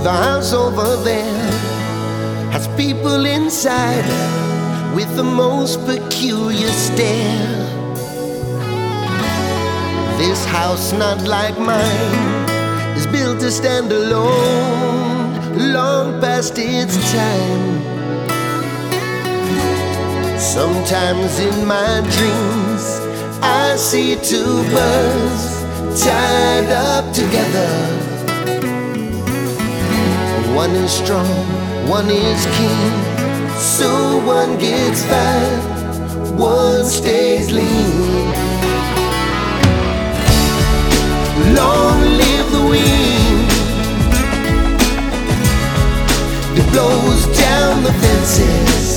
The house over there has people inside with the most peculiar stare. This house, not like mine, is built to stand alone, long past its time. Sometimes in my dreams I see two birds tied up together. One is strong, one is keen, so one gets fat, one stays lean. Long live the wind, it blows down the fences.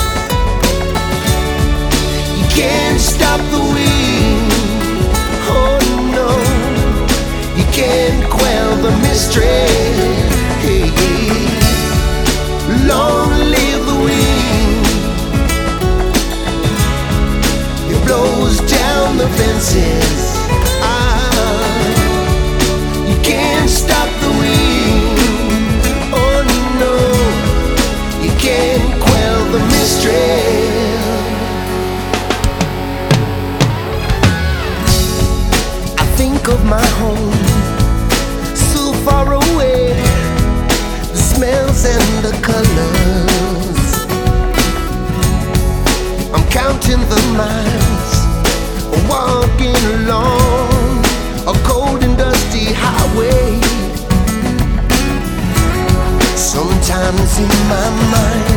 You can't stop the wind, oh no, you can't quell the mystery. Hey, hey. Long live the wind, it blows down the fences. You can't stop the wind, oh no, you can't quell the mystery. I think of my home, so far away, the smells and the colors. I'm counting the miles, walking along a cold and dusty highway. Sometimes in my mind